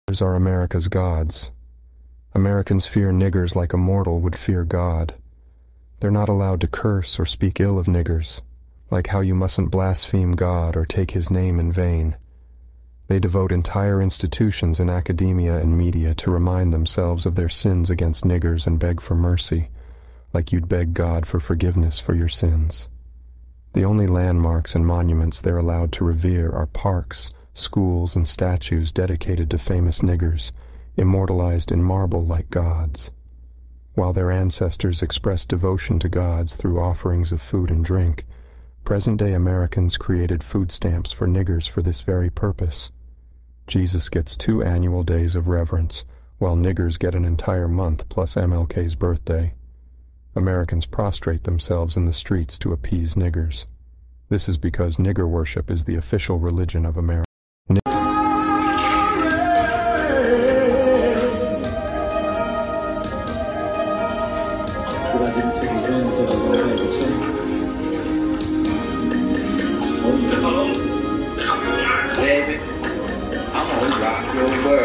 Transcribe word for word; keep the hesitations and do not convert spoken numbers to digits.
Niggers are America's gods. Americans fear niggers like a mortal would fear God. They're not allowed to curse or speak ill of niggers, like how you mustn't blaspheme God or take his name in vain. They devote entire institutions in academia and media to remind themselves of their sins against niggers and beg for mercy, like you'd beg God for forgiveness for your sins. The only landmarks and monuments they're allowed to revere are parks, schools, and statues dedicated to famous niggers, immortalized in marble like gods. While their ancestors expressed devotion to gods through offerings of food and drink, present-day Americans created food stamps for niggers for this very purpose. Jesus gets two annual days of reverence, while niggers get an entire month plus M L K's birthday. Americans prostrate themselves in the streets to appease niggers. This is because nigger worship is the official religion of America. Baby, I'm gonna rock your world.